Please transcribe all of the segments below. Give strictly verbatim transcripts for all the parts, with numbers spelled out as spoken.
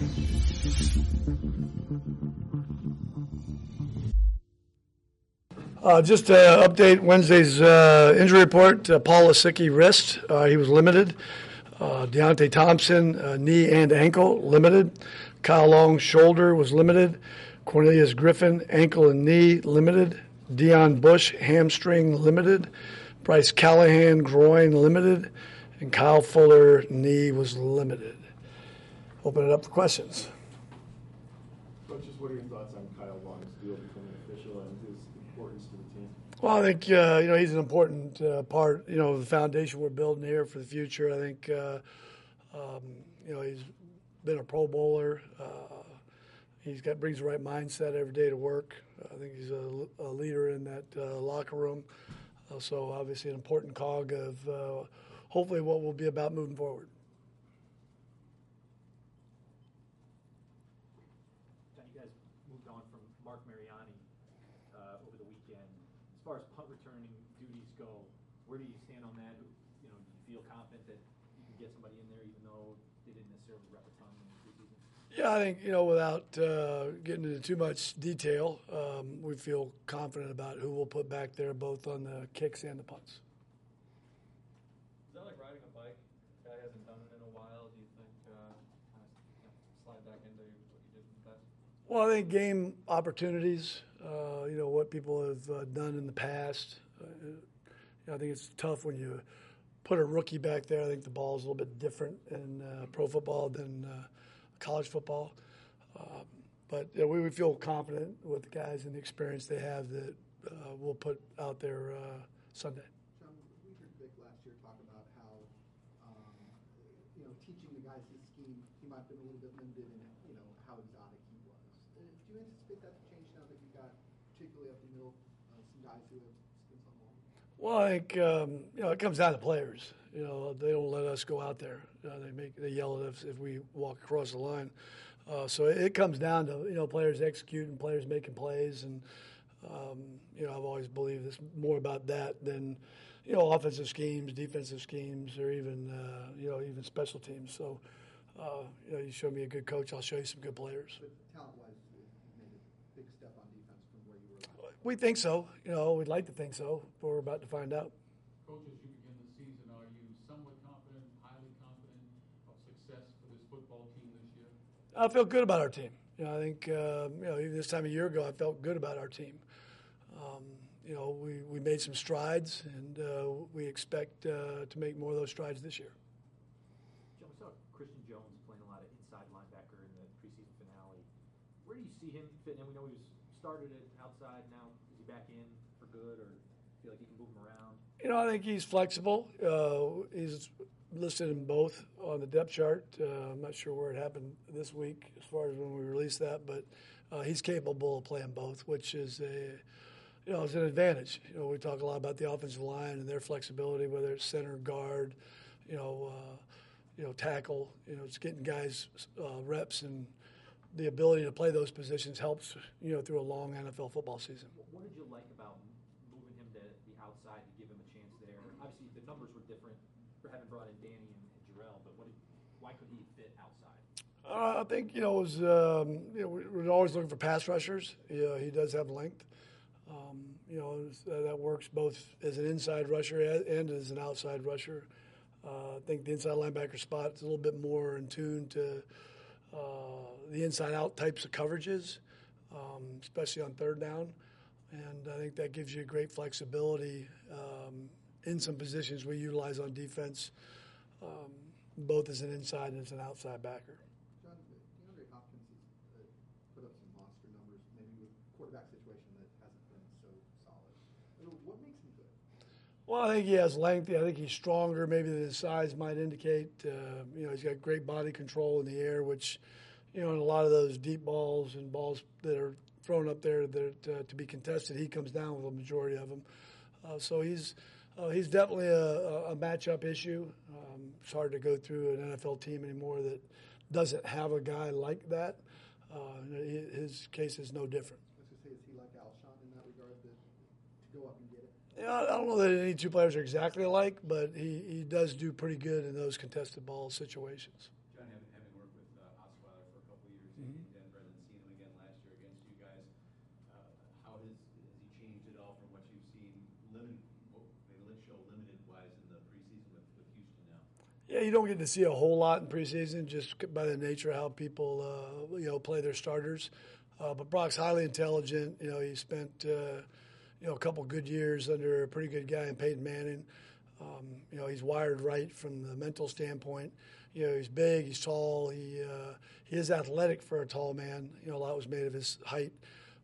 Uh, just to update Wednesday's uh, injury report, uh, Paul Lasicky, wrist, uh, he was limited. Uh, Deontay Thompson, uh, knee and ankle, limited. Kyle Long, shoulder, was limited. Cornelius Griffin, ankle and knee, limited. Dion Bush, hamstring, limited. Bryce Callahan, groin, limited. And Kyle Fuller, knee, was limited. Open it up for questions. Coach, just what are your thoughts on Kyle Long's deal becoming official and his importance to the team? Well, I think uh, you know he's an important uh, part, you know, of the foundation we're building here for the future. I think uh, um, you know he's been a Pro Bowler. Uh, he's got brings the right mindset every day to work. I think he's a, a leader in that uh, locker room. Uh, so obviously an important cog of uh, hopefully what will be about moving forward. You guys moved on from Mark Mariani uh, over the weekend. As far as punt returning duties go, where do you stand on that? You know, do you feel confident that you can get somebody in there even though they didn't necessarily rep a ton in the preseason? Yeah, I think, you know, without uh, getting into too much detail, um, we feel confident about who we'll put back there both on the kicks and the punts. Is that like riding a bike? Guy hasn't done it in a while. Do you think uh, kind of slide back into what you did in the past? Well, I think game opportunities, uh, you know, what people have uh, done in the past. Uh, you know, I think it's tough when you put a rookie back there. I think the ball is a little bit different in uh, pro football than uh, college football. Um, but you know, we, we feel confident with the guys and the experience they have that uh, we'll put out there uh, Sunday. John, we heard Vic last year talk about how, um, you know, teaching the guys his scheme, he might have been a little bit limited in, you know, how exotic he was. Uh, do you anticipate that to change now that you've got, particularly up the middle, uh, some guys who have skills on the line? Well, I think um, you know it comes down to players. You know, they don't let us go out there. Uh, they make they yell at us if we walk across the line. Uh, so it, it comes down to you know players executing, players making plays, and um, you know I've always believed it's more about that than you know offensive schemes, defensive schemes, or even uh, you know even special teams. So uh, you know you show me a good coach, I'll show you some good players. But talent-wise, you made a big step on defense from where you were last. We think so. You know, we'd like to think so, but we're about to find out. Coach, as you begin the season, are you somewhat confident, highly confident of success for this football team this year? I feel good about our team. You know, I think um, you know even this time a year ago, I felt good about our team. Um, you know, we, we made some strides, and uh, we expect uh, to make more of those strides this year. John, we saw Christian Jones playing a lot of inside linebacker in the preseason finale. Where do you see him fitting in? We know he was started at outside. Now is he back in for good, or feel like you can move him around? You know, I think he's flexible. Uh, he's listed in both on the depth chart. Uh, I'm not sure where it happened this week as far as when we released that, but uh, he's capable of playing both, which is a, you know, it's an advantage. You know, we talk a lot about the offensive line and their flexibility, whether it's center, guard, you know, uh, you know, tackle. You know, it's getting guys uh, reps, and the ability to play those positions helps, you know, through a long N F L football season. What did you like about moving him to the outside to give him a chance there? Obviously, the numbers were different for having brought in Danny and, and Jarrell, but what did, why could he fit outside? Uh, I think, you know, it was, um, you know, we're always looking for pass rushers. Yeah, he does have length. Um, you know, uh, that works both as an inside rusher and as an outside rusher. Uh, I think the inside linebacker spot is a little bit more in tune to uh, the inside-out types of coverages, um, especially on third down. And I think that gives you great flexibility um, in some positions we utilize on defense, um, both as an inside and as an outside backer. John, DeAndre Hopkins has uh, put up some monster numbers, maybe with a quarterback situation that hasn't been so solid. I mean, what makes him good? Well, I think he has length. I think he's stronger maybe than his size might indicate. Uh, you know, he's got great body control in the air, which, you know, in a lot of those deep balls and balls that are thrown up there that uh, to be contested, he comes down with a majority of them. Uh, so he's uh, he's definitely a, a matchup issue. Um, it's hard to go through an N F L team anymore that doesn't have a guy like that. Uh, his case is no different. I was going to say, is he like Alshon in that regard, that to go up and get it? Yeah, I don't know that any two players are exactly alike, but he, he does do pretty good in those contested ball situations. John, having, having worked with uh, Osweiler for a couple seeing him in Denver and then seeing him again last year against you guys. Uh, how has, has he changed at all from what you've seen, limited, well, maybe let's show limited-wise in the preseason with, with Houston now? Yeah, you don't get to see a whole lot in preseason just by the nature of how people, uh, you know, play their starters. Uh, but Brock's highly intelligent. You know, he spent, uh, you know, a couple good years under a pretty good guy in Peyton Manning. Um, you know, he's wired right from the mental standpoint. You know, he's big, he's tall, he uh, he is athletic for a tall man. You know, a lot was made of his height.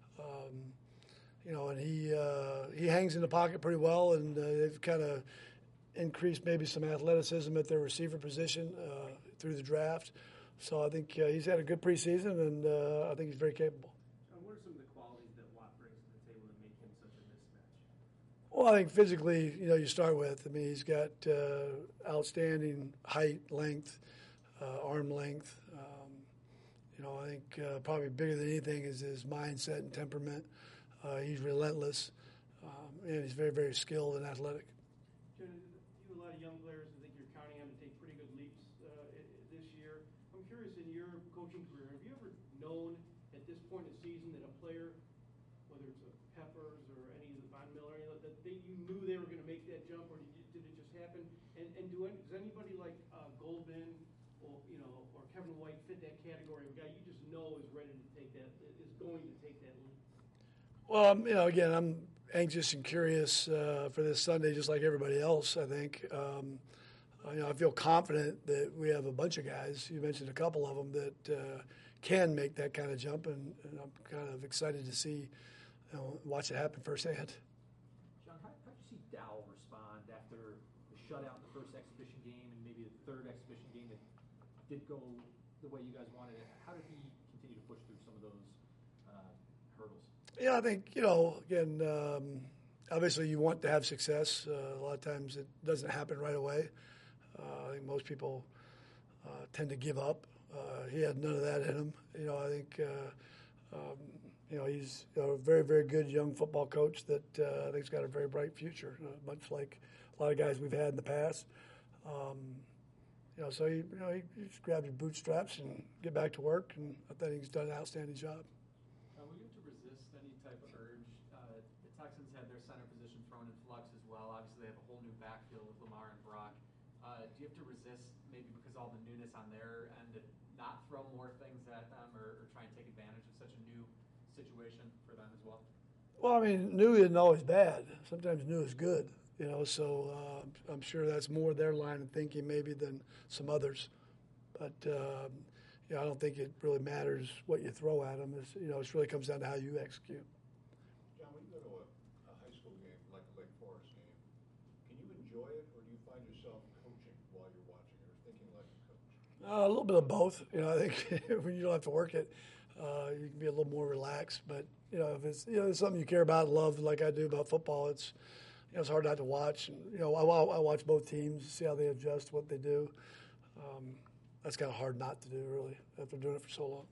Um, you know, and he uh, he hangs in the pocket pretty well, and uh, they've kind of increased maybe some athleticism at their receiver position uh, through the draft. So I think uh, he's had a good preseason, and uh, I think he's very capable. John, what are some of the qualities that Watt brings to the table that make him such a mismatch? Well, I think physically, you know, you start with. I mean, he's got uh, outstanding height, length, uh, arm length. Um, you know, I think uh, probably bigger than anything is his mindset and temperament. Uh, he's relentless, um, and he's very, very skilled and athletic. Jen, you have a lot of young players. I think you're counting on to take pretty good leaps uh, this year. I'm curious, in your coaching career, have you ever known at this point in the season that a player, whether it's a Peppers or any of the Von Miller, that they, you knew they were going to make that jump, or did, you, did it just happen? And, and do any, does anybody like uh, Goldman or you know or Kevin White fit that category of guy you just know is ready to take that, is going to take that leap? Well, um, you know, again, I'm anxious and curious uh, for this Sunday, just like everybody else, I think. Um, uh, you know, I feel confident that we have a bunch of guys, you mentioned a couple of them, that uh, can make that kind of jump, and, and I'm kind of excited to see, you know, watch it happen firsthand. John, how, how did you see Dowell respond after the shutout in the first exhibition game and maybe the third exhibition game that did go the way you guys wanted it? How did he continue to push through some of those uh, hurdles? Yeah, I think, you know, again, um, obviously you want to have success. Uh, a lot of times it doesn't happen right away. Uh, I think most people uh, tend to give up. Uh, he had none of that in him. You know, I think, uh, um, you know, he's a very, very good young football coach that uh, I think's got a very bright future, uh, much like a lot of guys we've had in the past. Um, you know, so he, you know, he, he just grabbed his bootstraps and get back to work, and I think he's done an outstanding job. Uh, will you have to resist any type of urge? Uh, the Texans had their center position thrown in flux as well. Obviously, they have a whole new backfield with Lamar and Brock. Uh, do you have to resist, maybe because all the newness on their end, to not throw more things at them, or, or try and take advantage of such a new situation for them as well? Well, I mean, new isn't always bad. Sometimes new is good, you know, so uh, I'm sure that's more their line of thinking maybe than some others. But, um, you know, I don't think it really matters what you throw at them. It's, you know, it really comes down to how you execute. John, when you go to a, a high school game like a Lake Forest game, can you enjoy it, or do you find yourself coaching while you're watching, or thinking like a coach? Uh, a little bit of both. You know, I think when you don't have to work it, uh, you can be a little more relaxed. But, you know, if it's, you know, it's something you care about and love like I do about football, it's, you know, it's hard not to watch. And, you know, I, I watch both teams, see how they adjust, what they do. Um, that's kind of hard not to do, really, after doing it for so long.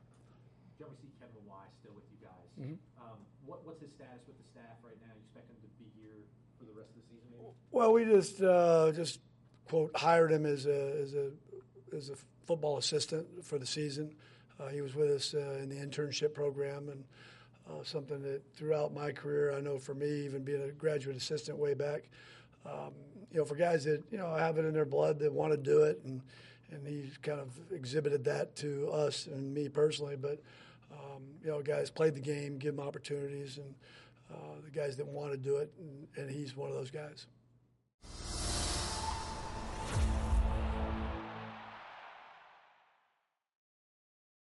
John, we see Kevin Wise still with you guys. Mhm. Um, what, what's his status with the staff right now? You expect him to be here for the rest of the season, maybe? Well, we just uh, just quote hired him as a as a as a football assistant for the season. Uh, he was with us uh, in the internship program, and uh, something that throughout my career, I know for me, even being a graduate assistant way back, um, you know, for guys that you know have it in their blood that want to do it, and and he kind of exhibited that to us and me personally. But um, you know, guys played the game, give them opportunities, and uh, the guys that want to do it, and, and he's one of those guys.